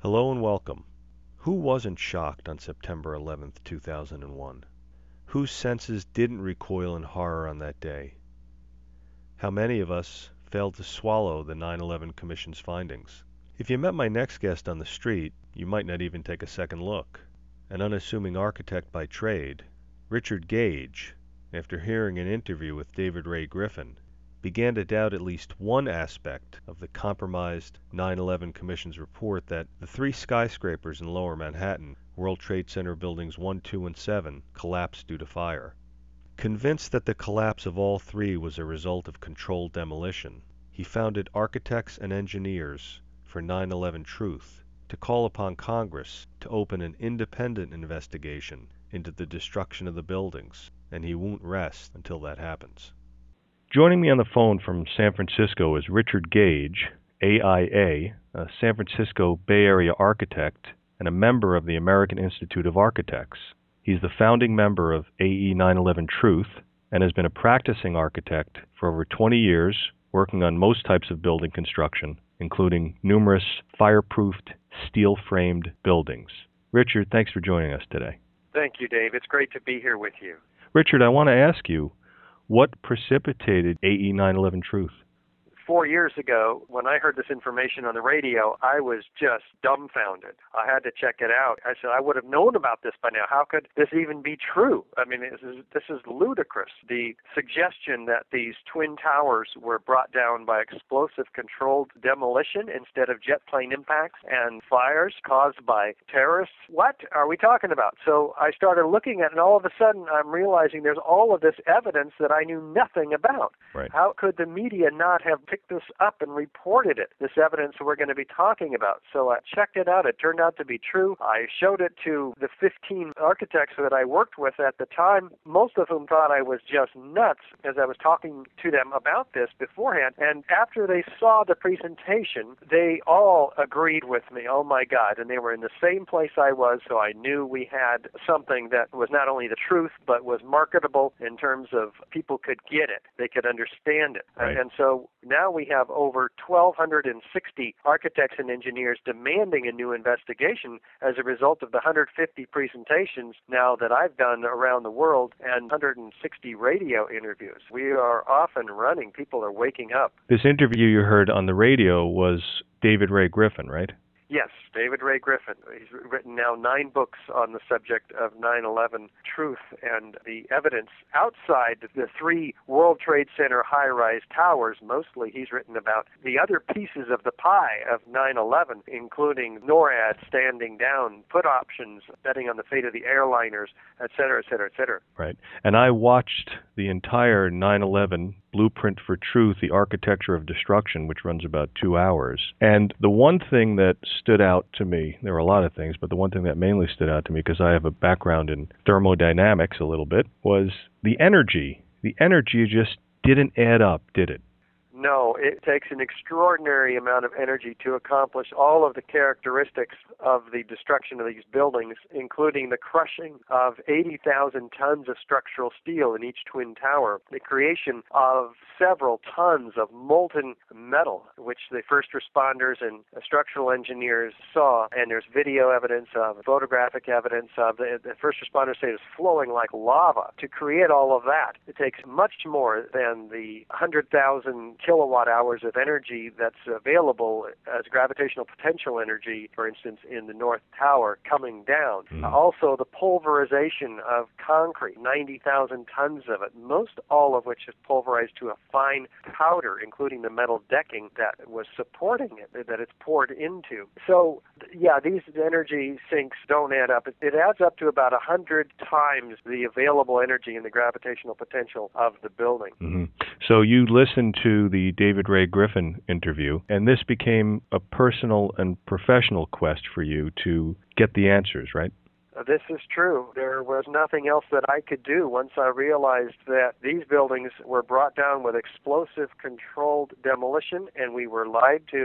Hello and welcome. Who wasn't shocked on September 11th, 2001? Whose senses didn't recoil in horror on that day? How many of us failed to swallow the 9/11 Commission's findings? If you met my next guest on the street, you might not even take a second look. An unassuming architect by trade, Richard Gage, after hearing an interview with David Ray Griffin, began to doubt at least one aspect of the compromised 9/11 Commission's report that the three skyscrapers in Lower Manhattan, World Trade Center Buildings 1, 2, and 7, collapsed due to fire. Convinced that the collapse of all three was a result of controlled demolition, he founded Architects and Engineers for 9/11 Truth to call upon Congress to open an independent investigation into the destruction of the buildings, and he won't rest until that happens. Joining me on the phone from San Francisco is Richard Gage, AIA, a San Francisco Bay Area architect and a member of the American Institute of Architects. He's the founding member of AE 9/11 Truth and has been a practicing architect for over 20 years, working on most types of building construction, including numerous fireproofed, steel-framed buildings. Richard, thanks for joining us today. Thank you, Dave. It's great to be here with you. Richard, I want to ask you, what precipitated AE 9/11 Truth? 4 years ago, when I heard this information on the radio, I was just dumbfounded. I had to check it out. I said, I would have known about this by now. How could this even be true? I mean, this is ludicrous. The suggestion that these twin towers were brought down by explosive controlled demolition instead of jet plane impacts and fires caused by terrorists. What are we talking about? So I started looking at it, and all of a sudden I'm realizing there's all of this evidence that I knew nothing about. Right. How could the media not have picked this up and reported it, this evidence we're going to be talking about? So I checked it out. It turned out to be true. I showed it to the 15 architects that I worked with at the time, most of whom thought I was just nuts as I was talking to them about this beforehand. And after they saw the presentation, they all agreed with me. Oh my God. And they were in the same place I was, so I knew we had something that was not only the truth, but was marketable in terms of people could get it. They could understand it. Right. And so now we have over 1,260 architects and engineers demanding a new investigation as a result of the 150 presentations now that I've done around the world and 160 radio interviews. We are off and running. People are waking up. This interview you heard on the radio was David Ray Griffin, right? Yes, David Ray Griffin. He's written now 9 books on the subject of 9/11 truth and the evidence outside the 3 World Trade Center high-rise towers. Mostly he's written about the other pieces of the pie of 9/11, including NORAD standing down, put options, betting on the fate of the airliners, et cetera, et cetera, et cetera. Right. And I watched the entire 9/11 Blueprint for Truth, The Architecture of Destruction, which runs about 2 hours. And the one thing that stood out to me, there were a lot of things, but the one thing that mainly stood out to me, because I have a background in thermodynamics a little bit, was the energy. The energy just didn't add up, did it? No, it takes an extraordinary amount of energy to accomplish all of the characteristics of the destruction of these buildings, including the crushing of 80,000 tons of structural steel in each twin tower, the creation of several tons of molten metal, which the first responders and structural engineers saw, and there's video evidence of, photographic evidence of. The first responders say it's flowing like lava. To create all of that, it takes much more than the 100,000 kilowatt hours of energy that's available as gravitational potential energy, for instance, in the North Tower coming down. Also, the pulverization of concrete, 90,000 tons of it, most all of which is pulverized to a fine powder, including the metal decking that was supporting it, that it's poured into. So, yeah, these energy sinks don't add up. It adds up to about 100 times the available energy in the gravitational potential of the building. Mm-hmm. So you listened to the David Ray Griffin interview, and this became a personal and professional quest for you to get the answers, right? This is true. There was nothing else that I could do once I realized that these buildings were brought down with explosive controlled demolition, and we were lied to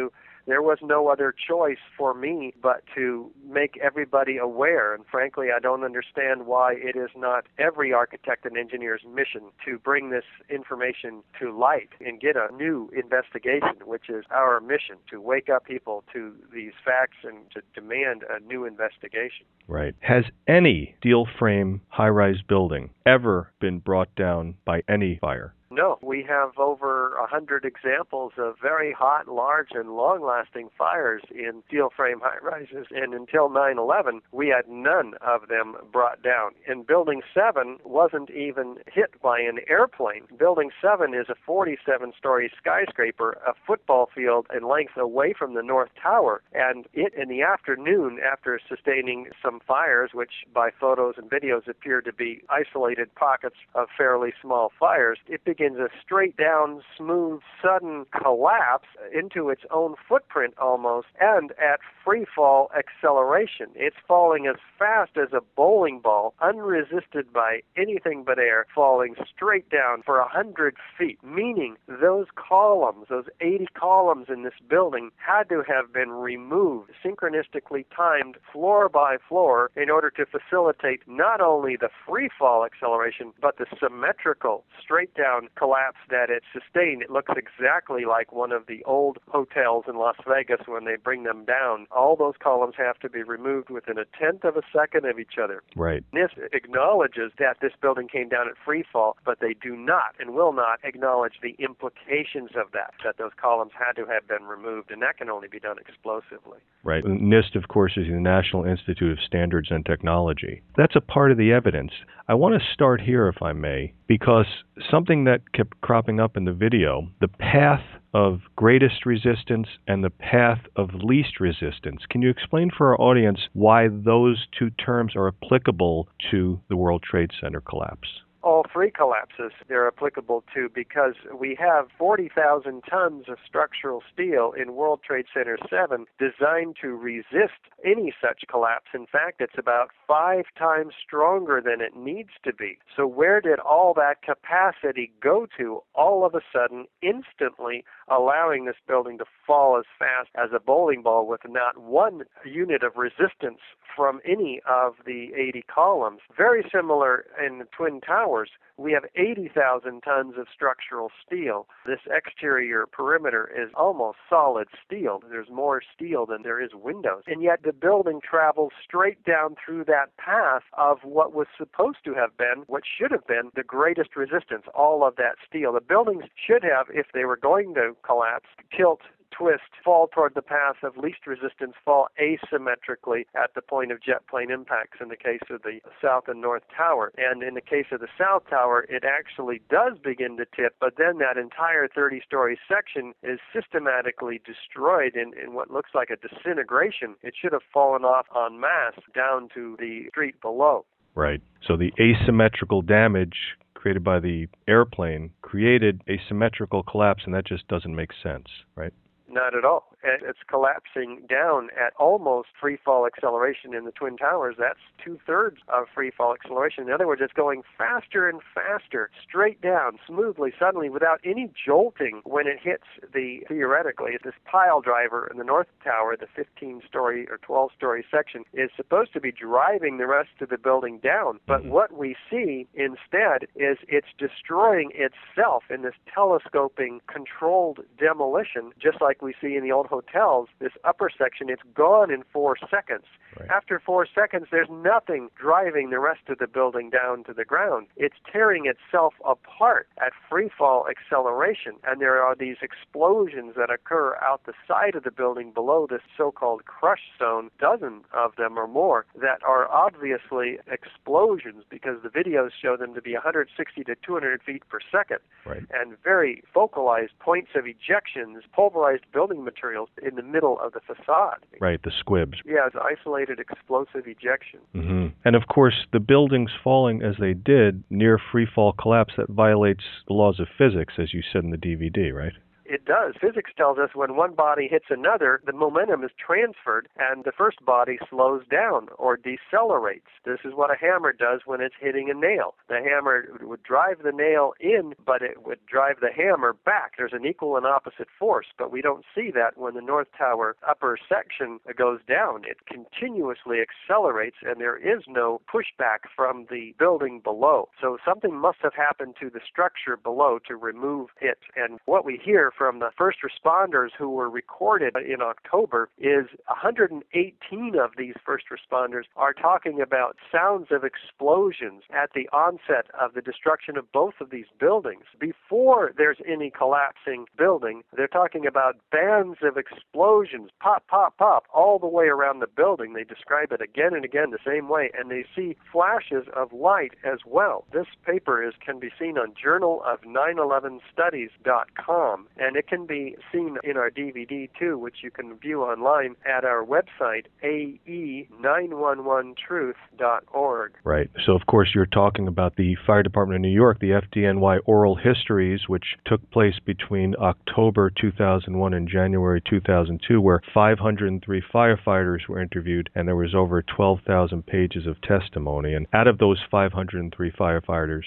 There was no other choice for me but to make everybody aware. And frankly, I don't understand why it is not every architect and engineer's mission to bring this information to light and get a new investigation, which is our mission, to wake up people to these facts and to demand a new investigation. Right. Has any steel frame high-rise building ever been brought down by any fire? No, we have over 100 examples of very hot, large, and long-lasting fires in steel frame high-rises, and until 9/11, we had none of them brought down. And Building 7 wasn't even hit by an airplane. Building 7 is a 47-story skyscraper, a football field in length away from the North Tower, and it, in the afternoon, after sustaining some fires, which by photos and videos appear to be isolated pockets of fairly small fires, it begins a straight down, smooth, sudden collapse into its own footprint almost, and at free fall acceleration. It's falling as fast as a bowling ball, unresisted by anything but air, falling straight down for 100 feet, meaning those columns, those 80 columns in this building, had to have been removed, synchronistically timed floor by floor, in order to facilitate not only the free fall acceleration, but the symmetrical, straight down collapse that it sustained. It looks exactly like one of the old hotels in Las Vegas when they bring them down. All those columns have to be removed within a tenth of a second of each other. Right. NIST acknowledges that this building came down at free fall, but they do not and will not acknowledge the implications of that those columns had to have been removed, and that can only be done explosively. Right. NIST, of course, is the National Institute of Standards and Technology. That's a part of the evidence. I want to start here, if I may, because something that kept cropping up in the video, the path of greatest resistance and the path of least resistance. Can you explain for our audience why those two terms are applicable to the World Trade Center collapse? All three collapses they're applicable to, because we have 40,000 tons of structural steel in World Trade Center 7 designed to resist any such collapse. In fact, it's about 5 times stronger than it needs to be. So where did all that capacity go to all of a sudden, instantly allowing this building to fall as fast as a bowling ball with not one unit of resistance from any of the 80 columns? Very similar in the Twin Towers. We have 80,000 tons of structural steel. This exterior perimeter is almost solid steel. There's more steel than there is windows. And yet the building travels straight down through that path of what was supposed to have been, what should have been, the greatest resistance, all of that steel. The buildings should have, if they were going to collapse, tilt, twist, fall toward the path of least resistance, fall asymmetrically at the point of jet plane impacts in the case of the South and North Tower. And in the case of the South Tower, it actually does begin to tip, but then that entire 30-story section is systematically destroyed in what looks like a disintegration. It should have fallen off en masse down to the street below. Right. So the asymmetrical damage created by the airplane created a symmetrical collapse, and that just doesn't make sense, right? Not at all. It's collapsing down at almost free fall acceleration in the Twin Towers. That's 2/3 of free fall acceleration. In other words, it's going faster and faster, straight down, smoothly, suddenly, without any jolting when it hits theoretically, this pile driver in the North Tower, the 15-story or 12-story section, is supposed to be driving the rest of the building down. But what we see instead is it's destroying itself in this telescoping, controlled demolition, just like we see in the old hotels. This upper section, it's gone in 4 seconds. Right. After 4 seconds, there's nothing driving the rest of the building down to the ground. It's tearing itself apart at free fall acceleration, and there are these explosions that occur out the side of the building below this so-called crush zone, dozen of them or more, that are obviously explosions because the videos show them to be 160 to 200 feet per second. Right. And very focalized points of ejections, pulverized building materials in the middle of the facade. Right, the squibs. Yeah, it's isolated explosive ejection. Mm-hmm. And of course, the buildings falling as they did near free fall collapse, that violates the laws of physics, as you said in the DVD, right? It does. Physics tells us when one body hits another, the momentum is transferred and the first body slows down or decelerates. This is what a hammer does when it's hitting a nail. The hammer would drive the nail in, but it would drive the hammer back. There's an equal and opposite force, but we don't see that when the North Tower upper section goes down. It continuously accelerates, and there is no pushback from the building below. So something must have happened to the structure below to remove it. And what we hear from the first responders who were recorded in October is 118 of these first responders are talking about sounds of explosions at the onset of the destruction of both of these buildings. Before there's any collapsing building, they're talking about bands of explosions, pop, pop, pop, all the way around the building. They describe it again and again the same way, and they see flashes of light as well. This paper can be seen on journal911studies.com, and it can be seen in our DVD too, which you can view online at our website, ae911truth.org. Right. So, of course, you're talking about the Fire Department of New York, the FDNY oral histories, which took place between October 2001 and January 2002, where 503 firefighters were interviewed, and there was over 12,000 pages of testimony. And out of those 503 firefighters,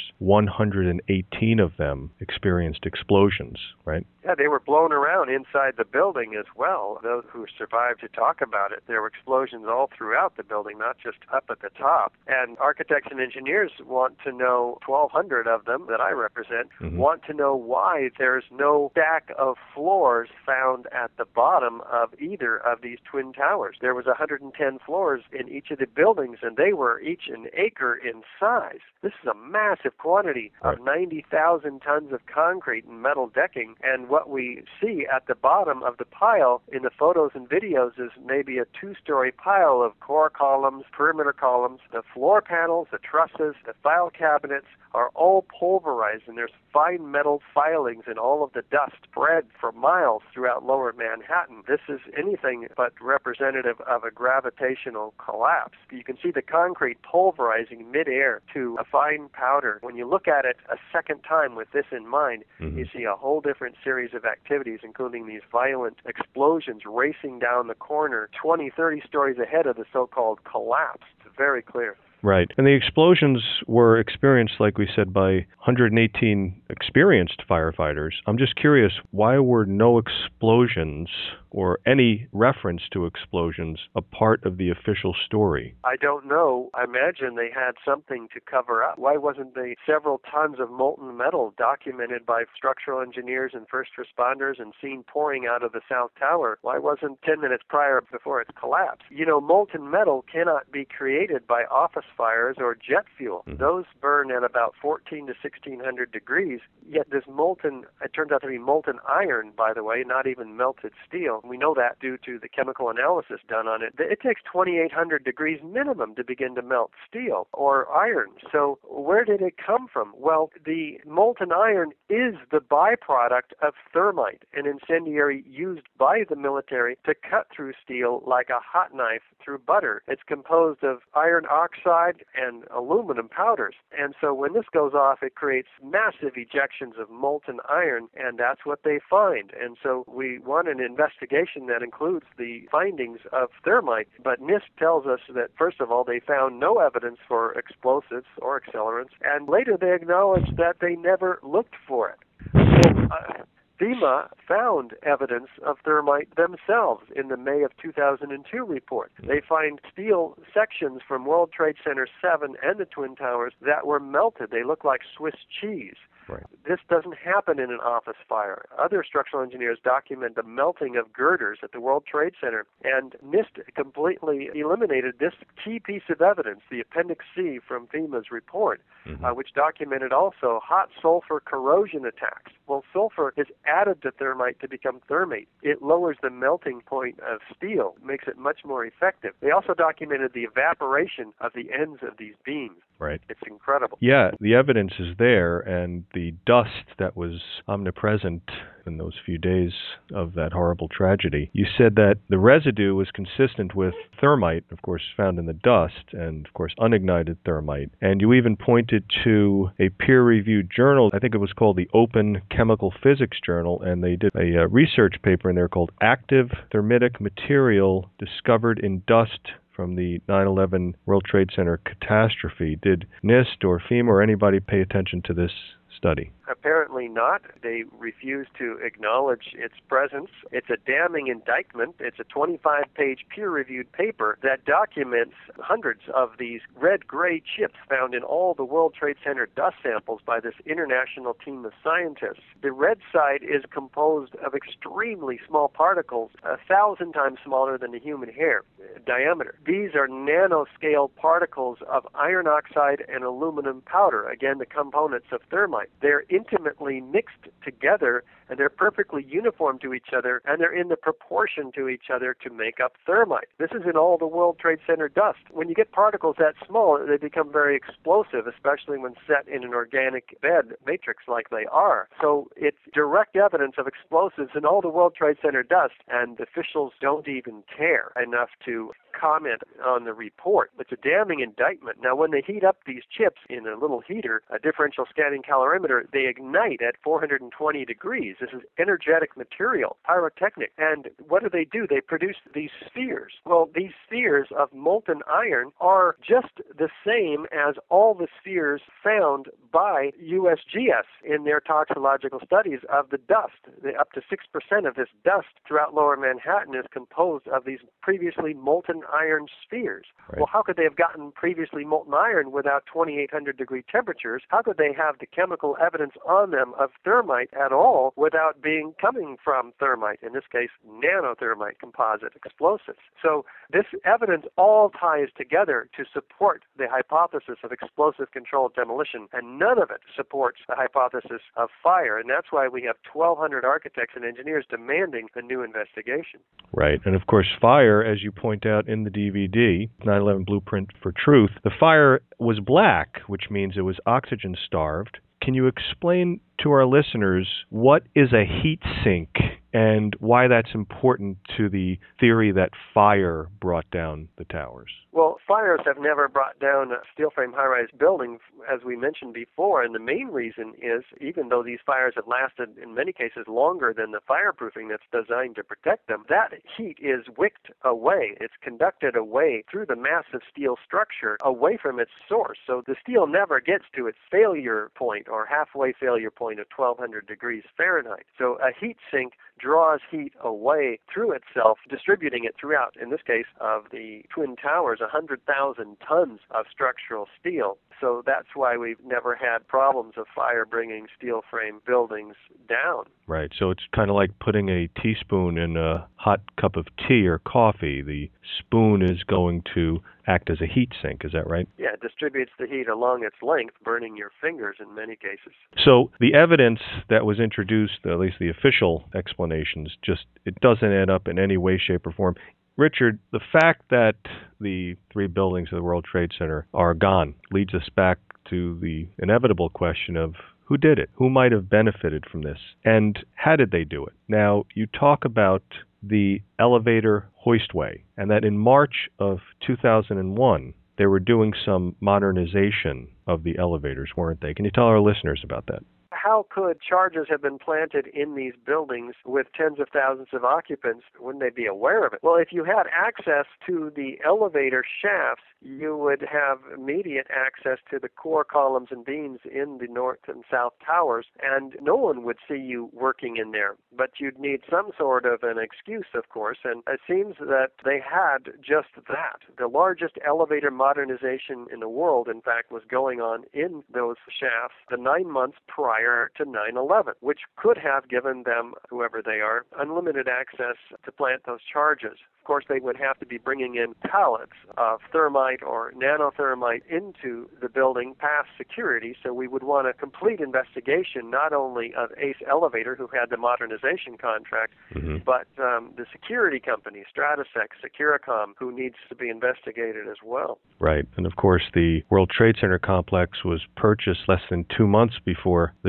118 of them experienced explosions, right? Yeah, they were blown around inside the building as well. Those who survived to talk about it, there were explosions all throughout the building, not just up at the top. And architects and engineers want to know, 1,200 of them that I represent, want to know why there's no stack of floors found at the bottom of either of these twin towers. There was 110 floors in each of the buildings, and they were each an acre in size. This is a massive quantity of 90,000 tons of concrete and metal decking, and what we see at the bottom of the pile in the photos and videos is maybe a two-story pile of core columns, perimeter columns. The floor panels, the trusses, the file cabinets are all pulverized, and there's fine metal filings and all of the dust spread for miles throughout lower Manhattan. This is anything but representative of a gravitational collapse. You can see the concrete pulverizing midair to a fine powder. When you look at it a second time with this in mind, you see a whole different series of activities, including these violent explosions racing down the corner 20, 30 stories ahead of the so-called collapse. It's very clear. Right. And the explosions were experienced, like we said, by 118 experienced firefighters. I'm just curious, why were no explosions or any reference to explosions a part of the official story? I don't know. I imagine they had something to cover up. Why wasn't the several tons of molten metal documented by structural engineers and first responders and seen pouring out of the South Tower? Why wasn't 10 minutes prior before its collapse? You know, molten metal cannot be created by office fires or jet fuel. Those burn at about 14 to 1600 degrees, yet this molten, it turns out to be molten iron, by the way, not even melted steel. We know that due to the chemical analysis done on it. It takes 2800 degrees minimum to begin to melt steel or iron. So where did it come from? Well, the molten iron is the byproduct of thermite, an incendiary used by the military to cut through steel like a hot knife through butter. It's composed of iron oxide and aluminum powders. And so when this goes off, it creates massive ejections of molten iron, and that's what they find. And so we want an investigation that includes the findings of thermite. But NIST tells us that, first of all, they found no evidence for explosives or accelerants, and later they acknowledged that they never looked for it. FEMA found evidence of thermite themselves in the May of 2002 report. They find steel sections from World Trade Center 7 and the Twin Towers that were melted. They look like Swiss cheese. Right. This doesn't happen in an office fire. Other structural engineers document the melting of girders at the World Trade Center, and NIST completely eliminated this key piece of evidence, the Appendix C from FEMA's report, which documented also hot sulfur corrosion attacks. Well, sulfur is added to thermite to become thermate. It lowers the melting point of steel, makes it much more effective. They also documented the evaporation of the ends of these beams. Right. It's incredible. Yeah, the evidence is there, and the dust that was omnipresent in those few days of that horrible tragedy. You said that the residue was consistent with thermite, of course, found in the dust, and, of course, unignited thermite. And you even pointed to a peer-reviewed journal, I think it was called the Open Chemical Physics Journal, and they did a research paper in there called Active Thermitic Material Discovered in Dust from the 9/11 World Trade Center Catastrophe. Did NIST or FEMA or anybody pay attention to this study? Apparently not. They refuse to acknowledge its presence. It's a damning indictment. It's a 25-page peer-reviewed paper that documents hundreds of these red-gray chips found in all the World Trade Center dust samples by this international team of scientists. The red side is composed of extremely small particles, 1,000 times smaller than the human hair diameter. These are nanoscale particles of iron oxide and aluminum powder, again, the components of thermite. They're intimately mixed together, and they're perfectly uniform to each other, and they're in the proportion to each other to make up thermite. This is in all the World Trade Center dust. When you get particles that small, they become very explosive, especially when set in an organic bed matrix like they are. So it's direct evidence of explosives in all the World Trade Center dust, and officials don't even care enough to comment on the report. It's a damning indictment. Now, when they heat up these chips in a little heater, a differential scanning calorimeter, they ignite at 420 degrees. This is energetic material, pyrotechnic. And what do? They produce these spheres. Well, these spheres of molten iron are just the same as all the spheres found by USGS in their toxicological studies of the dust. Up to 6% of this dust throughout lower Manhattan is composed of these previously molten iron spheres. Right. Well, how could they have gotten previously molten iron without 2,800 degree temperatures? How could they have the chemical evidence on them of thermite at all without coming from thermite, in this case, nanothermite composite explosives? So this evidence all ties together to support the hypothesis of explosive controlled demolition, and none of it supports the hypothesis of fire, and that's why we have 1,200 architects and engineers demanding a new investigation. Right, and of course fire, as you point out in the DVD, 9/11 Blueprint for Truth, the fire was black, which means it was oxygen starved. Can you explain to our listeners what is a heat sink and why that's important to the theory that fire brought down the towers? Well, fires have never brought down a steel frame high-rise building, as we mentioned before, and the main reason is, even though these fires have lasted in many cases longer than the fireproofing that's designed to protect them, that heat is wicked away. It's conducted away through the massive steel structure, away from its source. So the steel never gets to its failure point or halfway failure point of 1,200 degrees Fahrenheit. So a heat sink draws heat away through itself, distributing it throughout, in this case, of the Twin Towers, 100,000 tons of structural steel. So that's why we've never had problems of fire bringing steel frame buildings down. Right. So it's kind of like putting a teaspoon in a hot cup of tea or coffee. The spoon is going to act as a heat sink. Is that right? Yeah, it distributes the heat along its length, burning your fingers in many cases. So the evidence that was introduced, at least the official explanations, it doesn't add up in any way, shape, or form. Richard, the fact that the three buildings of the World Trade Center are gone leads us back to the inevitable question of who did it? Who might have benefited from this? And how did they do it? Now, you talk about the elevator hoistway, and that in March of 2001, they were doing some modernization of the elevators, weren't they? Can you tell our listeners about that? How could charges have been planted in these buildings with tens of thousands of occupants? Wouldn't they be aware of it? Well, if you had access to the elevator shafts, you would have immediate access to the core columns and beams in the north and south towers, and no one would see you working in there. But you'd need some sort of an excuse, of course, and it seems that they had just that. The largest elevator modernization in the world, in fact, was going on in those shafts the 9 months prior to 9/11, which could have given them, whoever they are, unlimited access to plant those charges. Of course, they would have to be bringing in pallets of thermite or nanothermite into the building past security, so we would want a complete investigation not only of Ace Elevator, who had the modernization contract, but the security company, Stratesec, Securicom, who needs to be investigated as well. Right, and of course the World Trade Center complex was purchased less than 2 months before the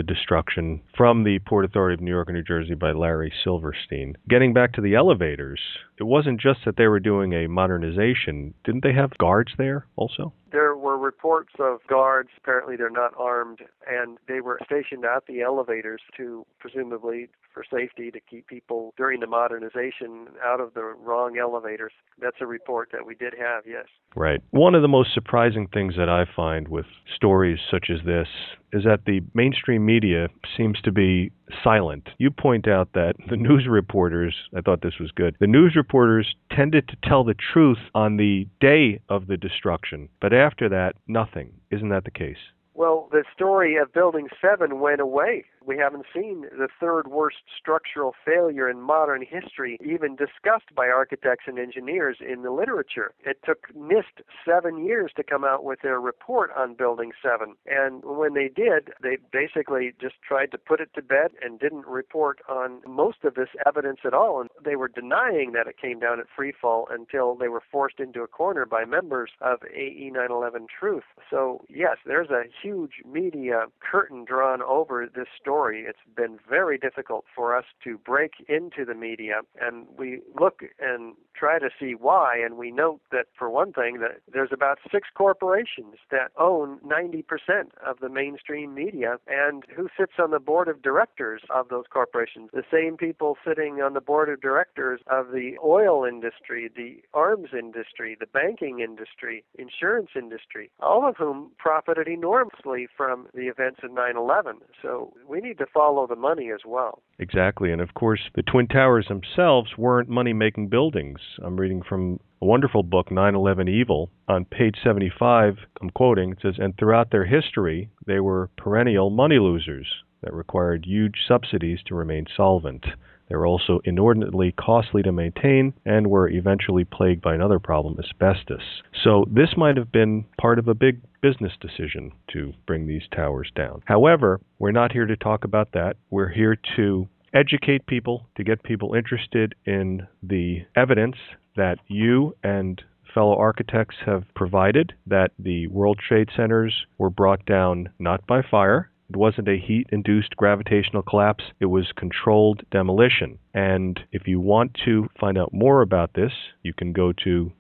destruction from the Port Authority of New York and New Jersey by Larry Silverstein. Getting back to the elevators, it wasn't just that they were doing a modernization. Didn't they have guards there also? There were reports of guards, apparently they're not armed, and they were stationed at the elevators to, presumably for safety, to keep people during the modernization out of the wrong elevators. That's a report that we did have, yes. Right. One of the most surprising things that I find with stories such as this is that the mainstream media seems to be silent. You point out that the news reporters, I thought this was good, the news reporters tended to tell the truth on the day of the destruction, but after that, nothing. Isn't that the case? Well, the story of Building 7 went away. We haven't seen the third worst structural failure in modern history even discussed by architects and engineers in the literature. It took NIST 7 years to come out with their report on Building 7. And when they did, they basically just tried to put it to bed and didn't report on most of this evidence at all. And they were denying that it came down at free fall until they were forced into a corner by members of AE 9/11 Truth. So, yes, there's a huge media curtain drawn over this story. It's been very difficult for us to break into the media, and we look and try to see why, and we note that, for one thing, that there's about 6 corporations that own 90% of the mainstream media, and who sits on the board of directors of those corporations? The same people sitting on the board of directors of the oil industry, the arms industry, the banking industry, insurance industry, all of whom profited enormously from the events of 9/11. So we need to follow the money as well. Exactly. And of course, the Twin Towers themselves weren't money-making buildings. I'm reading from a wonderful book, 9/11 Evil. On page 75, I'm quoting, it says, "And throughout their history, they were perennial money losers that required huge subsidies to remain solvent. They were also inordinately costly to maintain and were eventually plagued by another problem, asbestos." So this might have been part of a big business decision to bring these towers down. However, we're not here to talk about that. We're here to educate people, to get people interested in the evidence that you and fellow architects have provided, that the World Trade Centers were brought down not by fire. It wasn't a heat-induced gravitational collapse. It was controlled demolition. And if you want to find out more about this, you can go to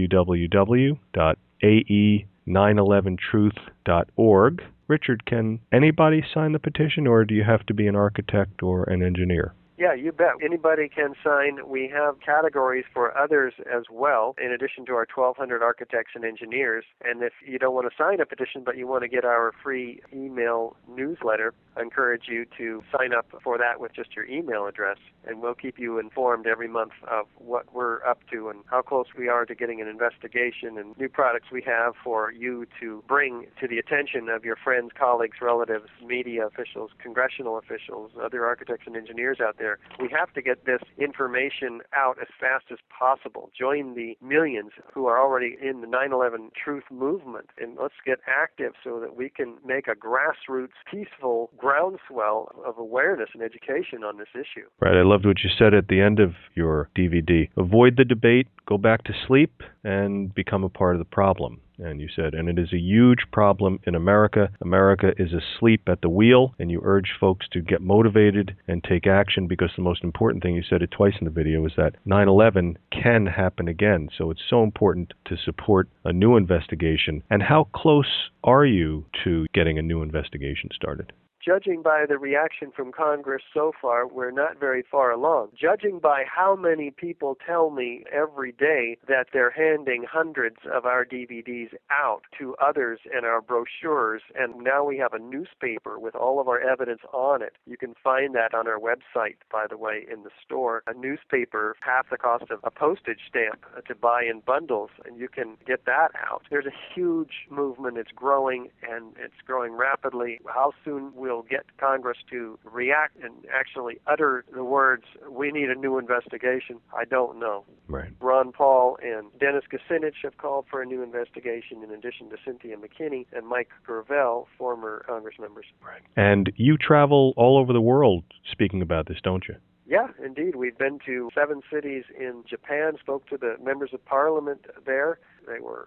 www.ae911truth.org. Richard, can anybody sign the petition, or do you have to be an architect or an engineer? Yeah, you bet. Anybody can sign. We have categories for others as well, in addition to our 1,200 architects and engineers. And if you don't want to sign a petition, but you want to get our free email newsletter, I encourage you to sign up for that with just your email address. And we'll keep you informed every month of what we're up to and how close we are to getting an investigation and new products we have for you to bring to the attention of your friends, colleagues, relatives, media officials, congressional officials, other architects and engineers out there. We have to get this information out as fast as possible. Join the millions who are already in the 9/11 Truth movement, and let's get active so that we can make a grassroots, peaceful groundswell of awareness and education on this issue. Right. I loved what you said at the end of your DVD. Avoid the debate, go back to sleep, and become a part of the problem. And you said, and it is a huge problem in America. America is asleep at the wheel, and you urge folks to get motivated and take action, because the most important thing, you said it twice in the video, is that 9/11 can happen again. So it's so important to support a new investigation. And how close are you to getting a new investigation started? Judging by the reaction from Congress so far, we're not very far along. Judging by how many people tell me every day that they're handing hundreds of our DVDs out to others in our brochures, and now we have a newspaper with all of our evidence on it. You can find that on our website, by the way, in the store. A newspaper, half the cost of a postage stamp to buy in bundles, and you can get that out. There's a huge movement. It's growing, and it's growing rapidly. How soon we'll get Congress to react and actually utter the words, "We need a new investigation," I don't know. Right. Ron Paul and Dennis Kucinich have called for a new investigation, in addition to Cynthia McKinney and Mike Gravel, former Congress members. Right. And you travel all over the world speaking about this, don't you? Yeah, indeed. We've been to 7 cities in Japan, spoke to the members of parliament there. They were very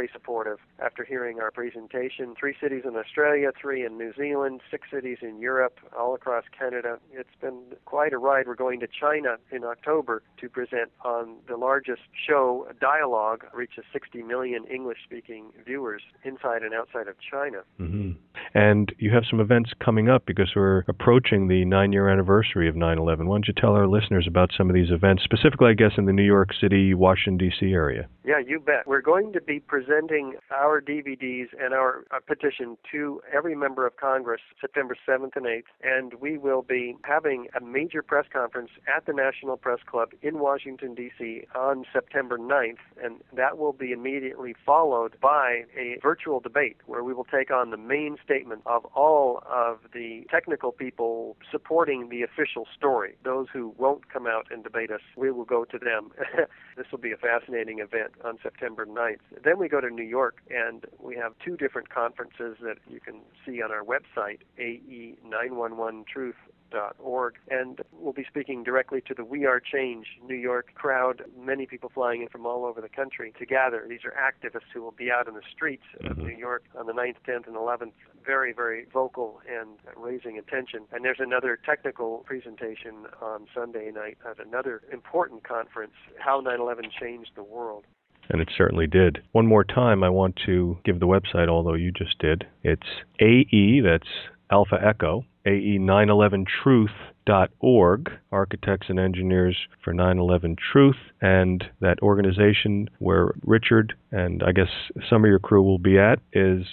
very supportive after hearing our presentation. 3 cities in Australia, 3 in New Zealand, 6 cities in Europe, all across Canada. It's been quite a ride. We're going to China in October to present on the largest show. Dialogue reaches 60 million English-speaking viewers inside and outside of China. Mm-hmm. And you have some events coming up because we're approaching the 9-year anniversary of 9/11. Why don't you tell our listeners about some of these events, specifically, I guess, in the New York City, Washington, D.C. area? Yeah, you bet. We're going to be presenting our DVDs and our petition to every member of Congress September 7th and 8th, and we will be having a major press conference at the National Press Club in Washington, D.C. on September 9th, and that will be immediately followed by a virtual debate where we will take on the main statement of all of the technical people supporting the official story. Those who won't come out and debate us, we will go to them. This will be a fascinating event on September 9th. Then we go to New York, and we have 2 different conferences that you can see on our website, ae911truth.org, and we'll be speaking directly to the We Are Change New York crowd, many people flying in from all over the country to gather. These are activists who will be out in the streets of New York on the 9th, 10th, and 11th, very, very vocal and raising attention. And there's another technical presentation on Sunday night at another important conference, How 9/11 Changed the World. And it certainly did. One more time, I want to give the website, although you just did. It's AE, that's Alpha Echo, ae911truth.org, Architects and Engineers for 9/11 Truth, and that organization where Richard and I guess some of your crew will be at is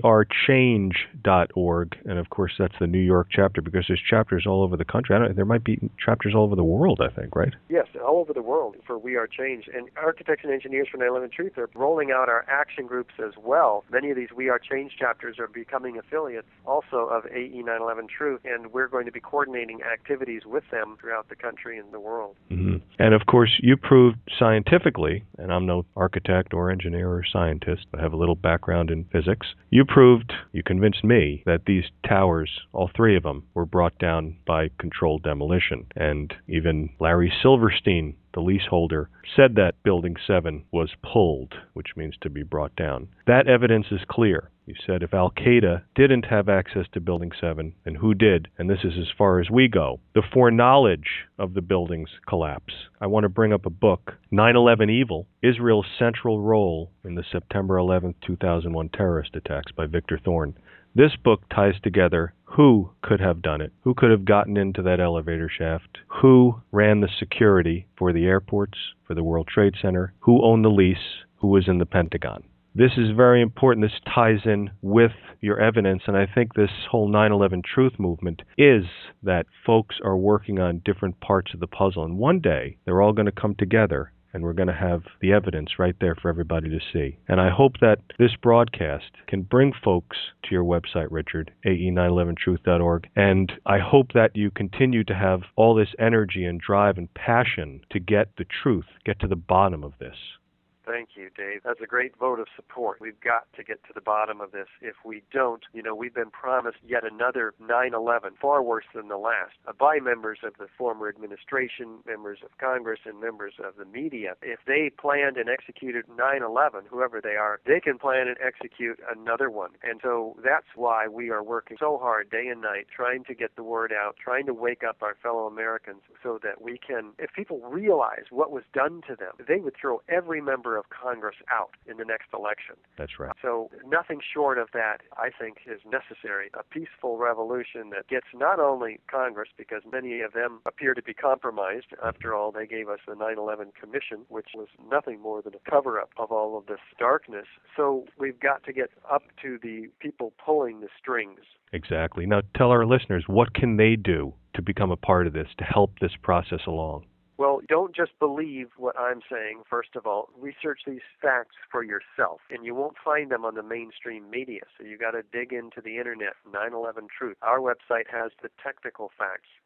wearechange.org, and of course that's the New York chapter because there's chapters all over the country. There might be chapters all over the world, I think, right? Yes, all over the world for We Are Change. And Architects and Engineers for 9/11 Truth are rolling out our action groups as well. Many of these We Are Change chapters are becoming affiliates also of AE 9/11 Truth, and we're going to be coordinating activities with them throughout the country and the world. Mm-hmm. And of course, you proved scientifically, and I'm no architect or engineer or scientist, but have a little background in physics. You convinced me that these towers, all 3 of them, were brought down by controlled demolition. And even Larry Silverstein, the leaseholder, said that Building 7 was pulled, which means to be brought down. That evidence is clear. You said if Al-Qaeda didn't have access to Building 7, then who did? And this is as far as we go. The foreknowledge of the building's collapse. I want to bring up a book, 9/11 Evil, Israel's Central Role in the September 11th, 2001 Terrorist Attacks by Victor Thorn. This book ties together who could have done it, who could have gotten into that elevator shaft, who ran the security for the airports, for the World Trade Center, who owned the lease, who was in the Pentagon. This is very important. This ties in with your evidence, and I think this whole 9/11 truth movement is that folks are working on different parts of the puzzle, and one day they're all going to come together, and we're going to have the evidence right there for everybody to see. And I hope that this broadcast can bring folks to your website, Richard, ae911truth.org, and I hope that you continue to have all this energy and drive and passion to get the truth, get to the bottom of this. Thank you, Dave. That's a great vote of support. We've got to get to the bottom of this. If we don't, we've been promised yet another 9/11, far worse than the last, by members of the former administration, members of Congress, and members of the media. If they planned and executed 9/11, whoever they are, they can plan and execute another one. And so that's why we are working so hard day and night, trying to get the word out, trying to wake up our fellow Americans so that we can, if people realize what was done to them, they would throw every member of Congress out in the next election. That's right. So nothing short of that, I think, is necessary. A peaceful revolution that gets not only Congress, because many of them appear to be compromised. After all, they gave us the 9/11 Commission, which was nothing more than a cover-up of all of this darkness. So we've got to get up to the people pulling the strings. Exactly. Now tell our listeners, what can they do to become a part of this, to help this process along? Well, don't just believe what I'm saying, first of all. Research these facts for yourself, and you won't find them on the mainstream media, so you got to dig into the internet, 9/11 Truth. Our website has the technical facts.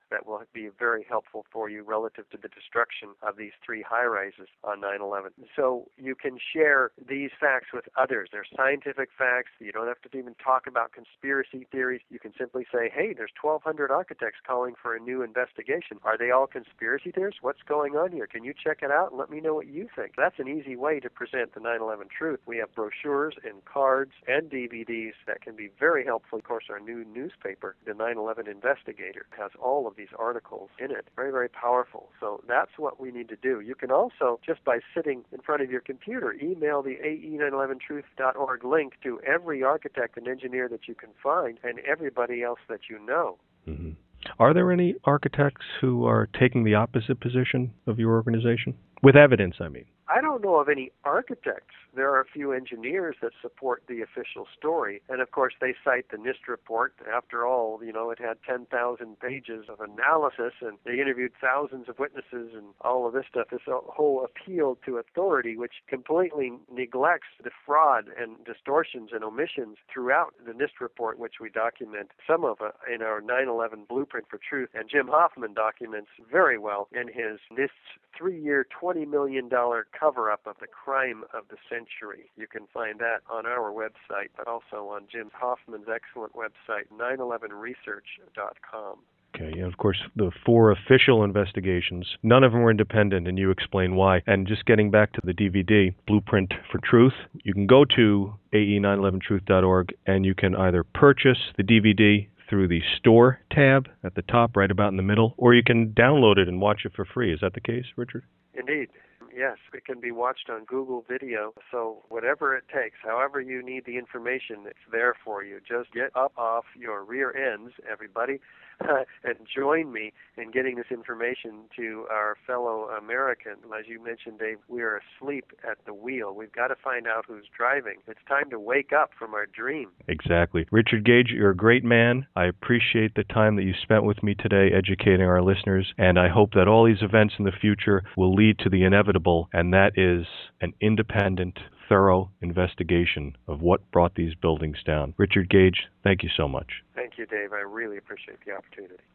that will be very helpful for you relative to the destruction of these 3 high-rises on 9/11. So you can share these facts with others. They're scientific facts. You don't have to even talk about conspiracy theories. You can simply say, hey, there's 1,200 architects calling for a new investigation. Are they all conspiracy theorists? What's going on here? Can you check it out and let me know what you think? That's an easy way to present the 9/11 truth. We have brochures and cards and DVDs that can be very helpful. Of course, our new newspaper, the 9/11 Investigator, has all of these articles in it. Very, very powerful. So that's what we need to do. You can also, just by sitting in front of your computer, email the AE911truth.org link to every architect and engineer that you can find and everybody else that you know. Mm-hmm. Are there any architects who are taking the opposite position of your organization? With evidence, I mean. I don't know of any architects. There are a few engineers that support the official story. And, of course, they cite the NIST report. After all, it had 10,000 pages of analysis, and they interviewed thousands of witnesses and all of this stuff. This whole appeal to authority, which completely neglects the fraud and distortions and omissions throughout the NIST report, which we document some of in our 9/11 Blueprint for Truth. And Jim Hoffman documents very well in his NIST's 3-year, $20 million cover-up of the crime of the century. You can find that on our website, but also on Jim Hoffman's excellent website, 911research.com. Okay, and of course, the 4 official investigations, none of them were independent, and you explain why. And just getting back to the DVD, Blueprint for Truth, you can go to AE911truth.org, and you can either purchase the DVD through the store tab at the top, right about in the middle, or you can download it and watch it for free. Is that the case, Richard? Indeed. Yes, it can be watched on Google Video. So whatever it takes, however you need the information, it's there for you. Just get up off your rear ends, everybody, and join me in getting this information to our fellow Americans. As you mentioned, Dave, we are asleep at the wheel. We've got to find out who's driving. It's time to wake up from our dream. Exactly. Richard Gage, you're a great man. I appreciate the time that you spent with me today educating our listeners, and I hope that all these events in the future will lead to the inevitable, and that is an independent, thorough investigation of what brought these buildings down. Richard Gage, thank you so much. Thank you, Dave. I really appreciate the opportunity.